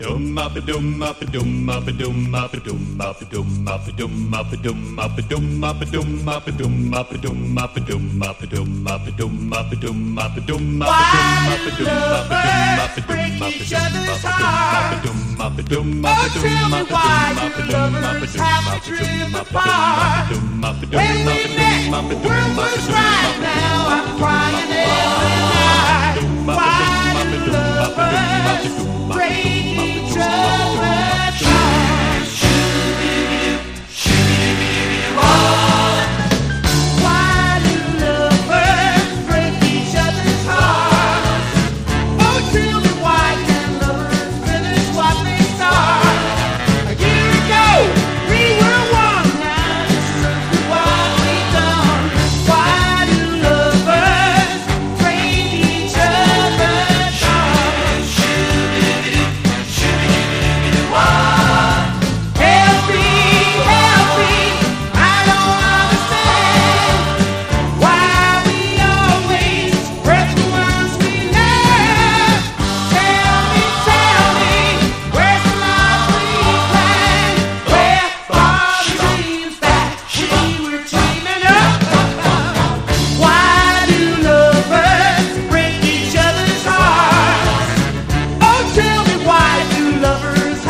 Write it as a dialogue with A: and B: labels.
A: Dum up a dum up a dum up a dum up a dum up a dum up a dum up a dum up a dum up a dum up a dum up a dum up a dum up a dum up a dum up a dum up a dum up a dum up a dum break each other's heart. Tell me why two lovers have to drift apart. When we met, the world was right. Now I'm crying every night. Why do lovers break